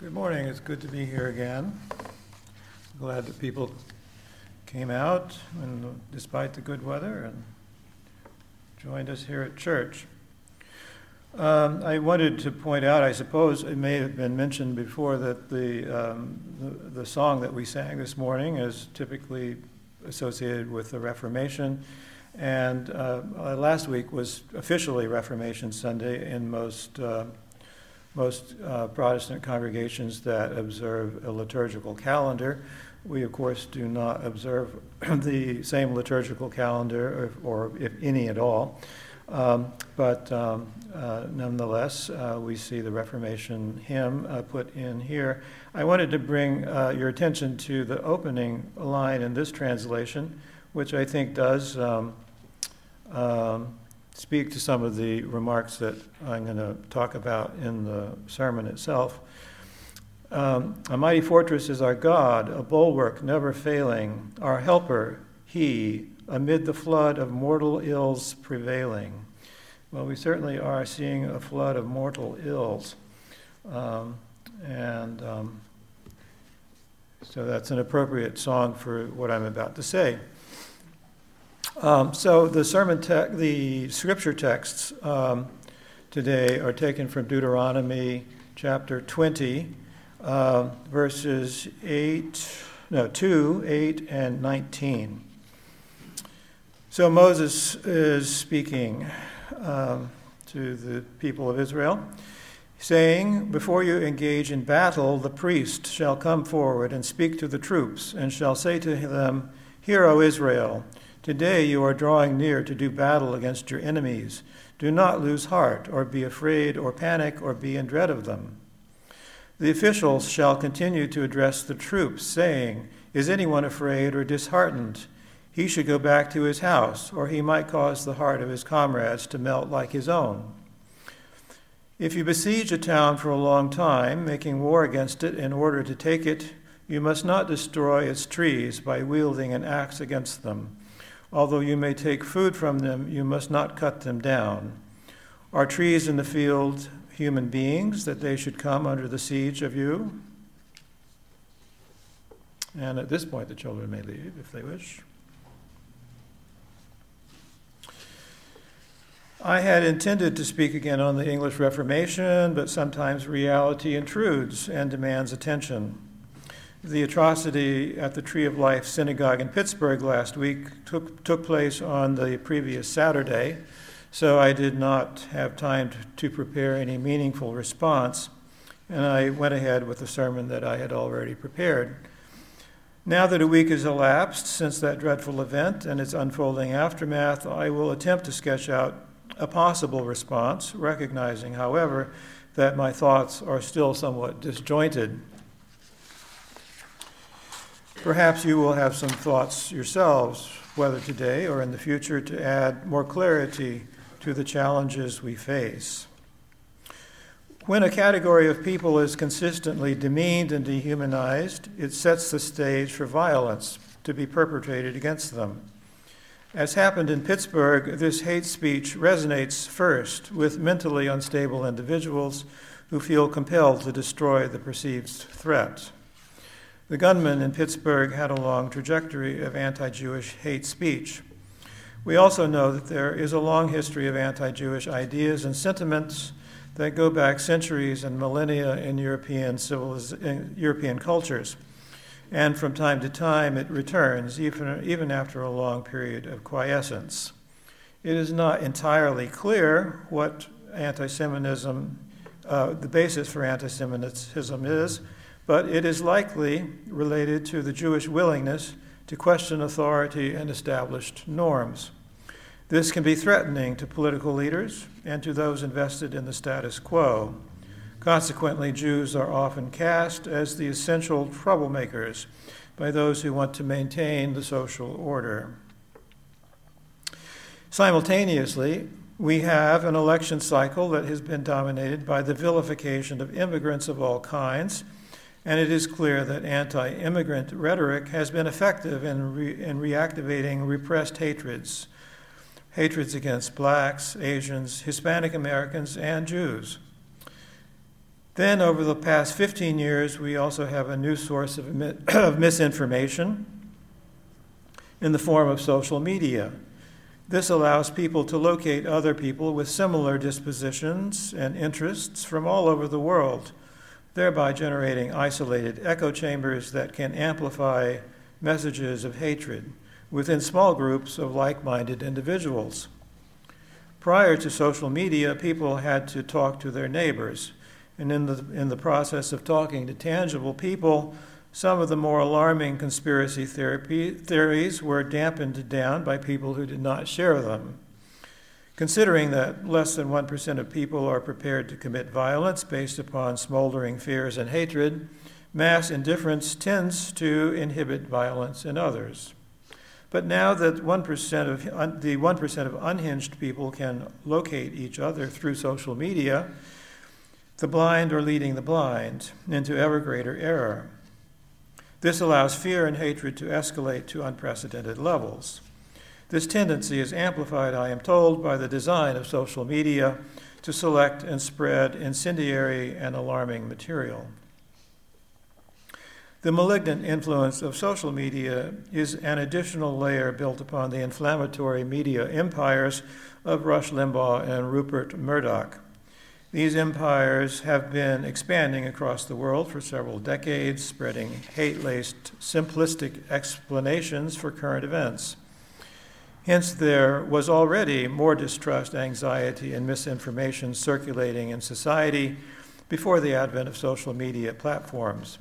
Good morning. It's good to be here again. Glad that people came out despite the good weather and joined us here at church. I wanted to point out, I suppose it may have been mentioned before, that the song that we sang this morning is typically associated with the Reformation, and last week was officially Reformation Sunday in most Protestant congregations that observe a liturgical calendar. We, of course, do not observe the same liturgical calendar, or if any at all. But nonetheless, we see the Reformation hymn put in here. I wanted to bring your attention to the opening line in this translation, which I think does speak to some of the remarks that I'm going to talk about in the sermon itself. A mighty fortress is our God, a bulwark never failing, our helper, he, amid the flood of mortal ills prevailing. Well, we certainly are seeing a flood of mortal ills. So that's an appropriate song for what I'm about to say. So the scripture texts today are taken from Deuteronomy chapter 20, verses 2, 8, and 19. So Moses is speaking to the people of Israel, saying, "Before you engage in battle, the priest shall come forward and speak to the troops, and shall say to them, 'Hear, O Israel, today you are drawing near to do battle against your enemies. Do not lose heart, or be afraid, or panic, or be in dread of them.' The officials shall continue to address the troops, saying, 'Is anyone afraid or disheartened? He should go back to his house, or he might cause the heart of his comrades to melt like his own.' If you besiege a town for a long time, making war against it in order to take it, you must not destroy its trees by wielding an axe against them. Although you may take food from them, you must not cut them down. Are trees in the field human beings, that they should come under the siege of you?" And at this point, the children may leave if they wish. I had intended to speak again on the English Reformation, but sometimes reality intrudes and demands attention. The atrocity at the Tree of Life Synagogue in Pittsburgh last week took place on the previous Saturday, so I did not have time to prepare any meaningful response, and I went ahead with the sermon that I had already prepared. Now that a week has elapsed since that dreadful event and its unfolding aftermath, I will attempt to sketch out a possible response, recognizing, however, that my thoughts are still somewhat disjointed. Perhaps you will have some thoughts yourselves, whether today or in the future, to add more clarity to the challenges we face. When a category of people is consistently demeaned and dehumanized, it sets the stage for violence to be perpetrated against them. As happened in Pittsburgh, this hate speech resonates first with mentally unstable individuals who feel compelled to destroy the perceived threat. The gunman in Pittsburgh had a long trajectory of anti-Jewish hate speech. We also know that there is a long history of anti-Jewish ideas and sentiments that go back centuries and millennia in European cultures. And from time to time, it returns, even after a long period of quiescence. It is not entirely clear what anti-Semitism, the basis for anti-Semitism is, but it is likely related to the Jewish willingness to question authority and established norms. This can be threatening to political leaders and to those invested in the status quo. Consequently, Jews are often cast as the essential troublemakers by those who want to maintain the social order. Simultaneously, we have an election cycle that has been dominated by the vilification of immigrants of all kinds, and it is clear that anti-immigrant rhetoric has been effective in reactivating repressed hatreds against blacks, Asians, Hispanic Americans, and Jews. Then, over the past 15 years, we also have a new source of misinformation in the form of social media. This allows people to locate other people with similar dispositions and interests from all over the world, thereby generating isolated echo chambers that can amplify messages of hatred within small groups of like-minded individuals. Prior to social media, people had to talk to their neighbors, and in the process of talking to tangible people, some of the more alarming conspiracy theories were dampened down by people who did not share them. Considering that less than 1% of people are prepared to commit violence based upon smoldering fears and hatred, mass indifference tends to inhibit violence in others. But now that the 1% of unhinged people can locate each other through social media, the blind are leading the blind into ever greater error. This allows fear and hatred to escalate to unprecedented levels. This tendency is amplified, I am told, by the design of social media to select and spread incendiary and alarming material. The malignant influence of social media is an additional layer built upon the inflammatory media empires of Rush Limbaugh and Rupert Murdoch. These empires have been expanding across the world for several decades, spreading hate-laced, simplistic explanations for current events. Hence, there was already more distrust, anxiety, and misinformation circulating in society before the advent of social media platforms.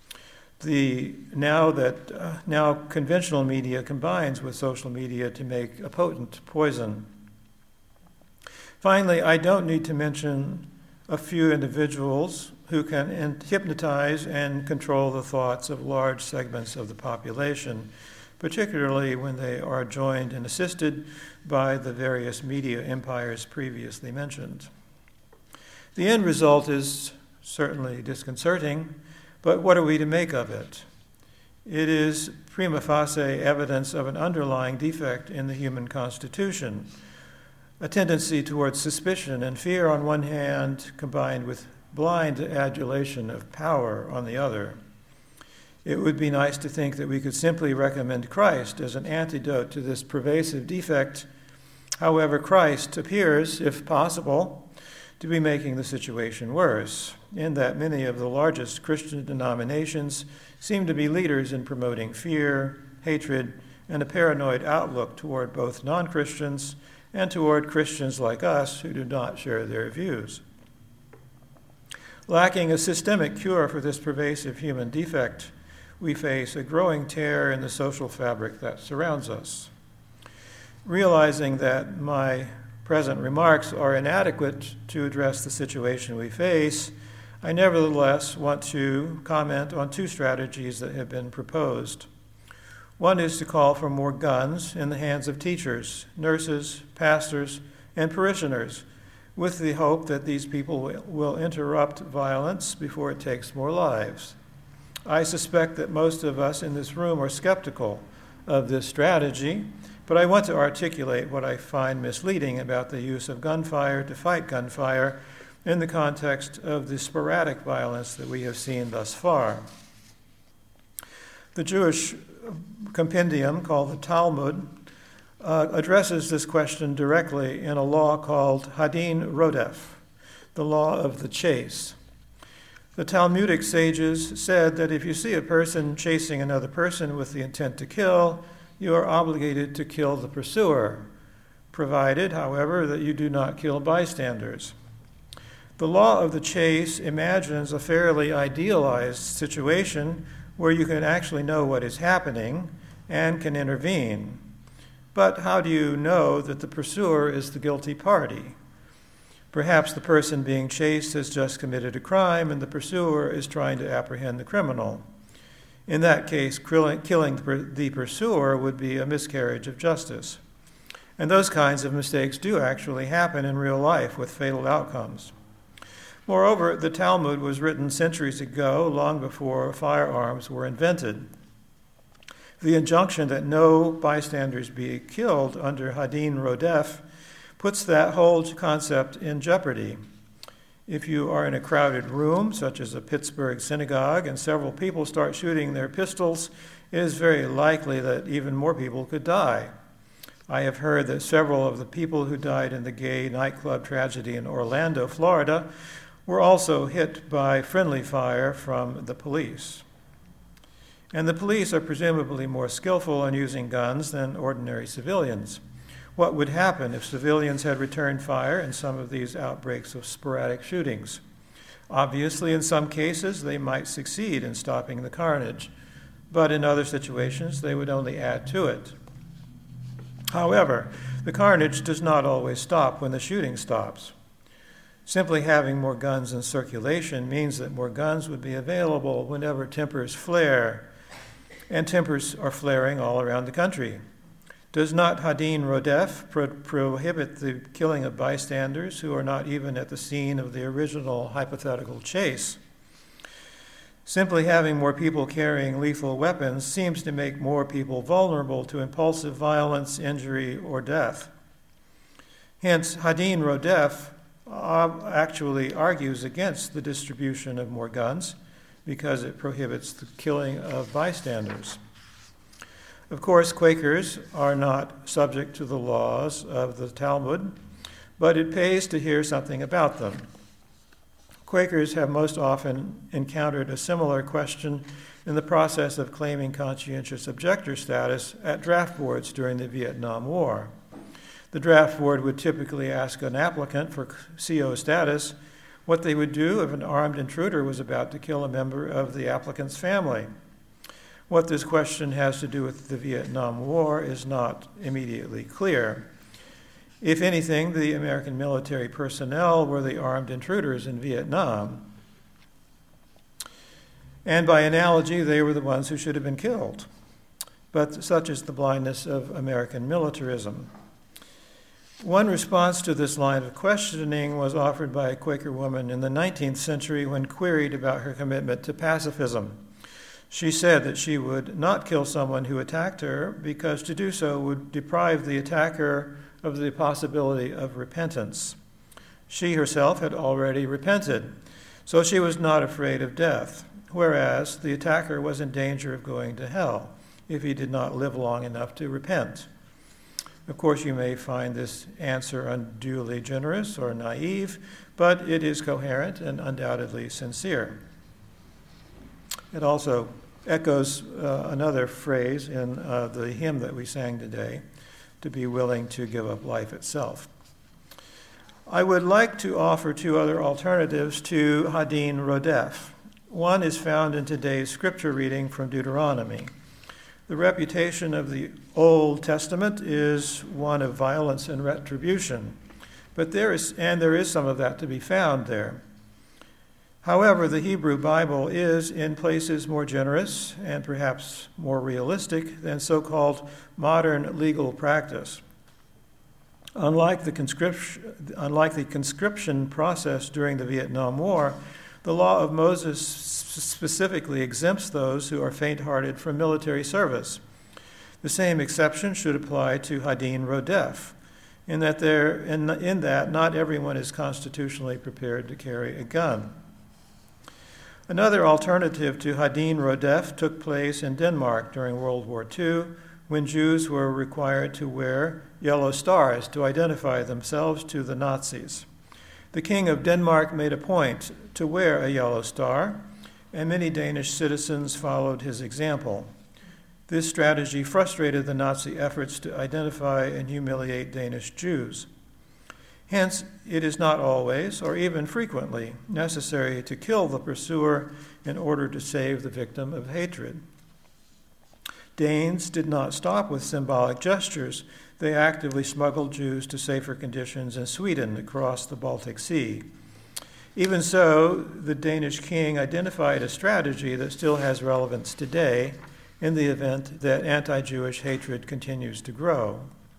Now conventional media combines with social media to make a potent poison. Finally, I don't need to mention a few individuals who can hypnotize and control the thoughts of large segments of the population, particularly when they are joined and assisted by the various media empires previously mentioned. The end result is certainly disconcerting, but what are we to make of it? It is prima facie evidence of an underlying defect in the human constitution, a tendency towards suspicion and fear on one hand, combined with blind adulation of power on the other. It would be nice to think that we could simply recommend Christ as an antidote to this pervasive defect. However, Christ appears, if possible, to be making the situation worse, in that many of the largest Christian denominations seem to be leaders in promoting fear, hatred, and a paranoid outlook toward both non-Christians and toward Christians like us who do not share their views. Lacking a systemic cure for this pervasive human defect, we face a growing tear in the social fabric that surrounds us. Realizing that my present remarks are inadequate to address the situation we face, I nevertheless want to comment on two strategies that have been proposed. One is to call for more guns in the hands of teachers, nurses, pastors, and parishioners, with the hope that these people will interrupt violence before it takes more lives. I suspect that most of us in this room are skeptical of this strategy, but I want to articulate what I find misleading about the use of gunfire to fight gunfire in the context of the sporadic violence that we have seen thus far. The Jewish compendium called the Talmud addresses this question directly in a law called Hadin Rodef, the law of the chase. The Talmudic sages said that if you see a person chasing another person with the intent to kill, you are obligated to kill the pursuer, provided, however, that you do not kill bystanders. The law of the chase imagines a fairly idealized situation where you can actually know what is happening and can intervene. But how do you know that the pursuer is the guilty party? Perhaps the person being chased has just committed a crime and the pursuer is trying to apprehend the criminal. In that case, killing the pursuer would be a miscarriage of justice. And those kinds of mistakes do actually happen in real life with fatal outcomes. Moreover, the Talmud was written centuries ago, long before firearms were invented. The injunction that no bystanders be killed under Hadin Rodef puts that whole concept in jeopardy. If you are in a crowded room, such as a Pittsburgh synagogue, and several people start shooting their pistols, it is very likely that even more people could die. I have heard that several of the people who died in the gay nightclub tragedy in Orlando, Florida, were also hit by friendly fire from the police. And the police are presumably more skillful in using guns than ordinary civilians. What would happen if civilians had returned fire in some of these outbreaks of sporadic shootings? Obviously, in some cases, they might succeed in stopping the carnage, but in other situations, they would only add to it. However, the carnage does not always stop when the shooting stops. Simply having more guns in circulation means that more guns would be available whenever tempers flare, and tempers are flaring all around the country. Does not Hadin Rodef prohibit the killing of bystanders who are not even at the scene of the original hypothetical chase? Simply having more people carrying lethal weapons seems to make more people vulnerable to impulsive violence, injury, or death. Hence, Hadin Rodef actually argues against the distribution of more guns because it prohibits the killing of bystanders. Of course, Quakers are not subject to the laws of the Talmud, but it pays to hear something about them. Quakers have most often encountered a similar question in the process of claiming conscientious objector status at draft boards during the Vietnam War. The draft board would typically ask an applicant for CO status what they would do if an armed intruder was about to kill a member of the applicant's family. What this question has to do with the Vietnam War is not immediately clear. If anything, the American military personnel were the armed intruders in Vietnam. And by analogy, they were the ones who should have been killed. But such is the blindness of American militarism. One response to this line of questioning was offered by a Quaker woman in the 19th century when queried about her commitment to pacifism. She said that she would not kill someone who attacked her because to do so would deprive the attacker of the possibility of repentance. She herself had already repented, so she was not afraid of death, whereas the attacker was in danger of going to hell if he did not live long enough to repent. Of course, you may find this answer unduly generous or naive, but it is coherent and undoubtedly sincere. It also echoes another phrase in the hymn that we sang today, to be willing to give up life itself. I would like to offer two other alternatives to Hadin Rodef. One is found in today's scripture reading from Deuteronomy. The reputation of the Old Testament is one of violence and retribution, but there is some of that to be found there. However, the Hebrew Bible is in places more generous and perhaps more realistic than so-called modern legal practice. Unlike the conscription process during the Vietnam War, the law of Moses specifically exempts those who are faint-hearted from military service. The same exception should apply to Hadin Rodef, in that not everyone is constitutionally prepared to carry a gun. Another alternative to Hadin Rodef took place in Denmark during World War II, when Jews were required to wear yellow stars to identify themselves to the Nazis. The King of Denmark made a point to wear a yellow star, and many Danish citizens followed his example. This strategy frustrated the Nazi efforts to identify and humiliate Danish Jews. Hence, it is not always, or even frequently, necessary to kill the pursuer in order to save the victim of hatred. Danes did not stop with symbolic gestures. They actively smuggled Jews to safer conditions in Sweden across the Baltic Sea. Even so, the Danish king identified a strategy that still has relevance today in the event that anti-Jewish hatred continues to grow.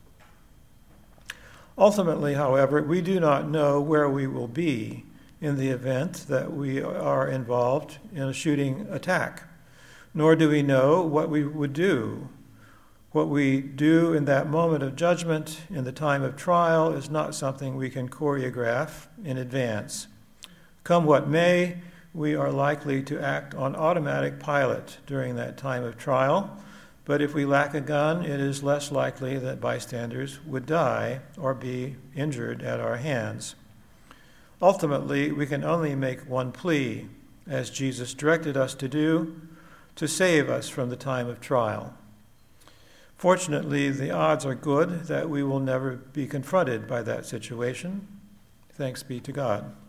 Ultimately, however, we do not know where we will be in the event that we are involved in a shooting attack, nor do we know what we would do. What we do in that moment of judgment, in the time of trial, is not something we can choreograph in advance. Come what may, we are likely to act on automatic pilot during that time of trial, but if we lack a gun, it is less likely that bystanders would die or be injured at our hands. Ultimately, we can only make one plea, as Jesus directed us to do, to save us from the time of trial. Fortunately, the odds are good that we will never be confronted by that situation. Thanks be to God.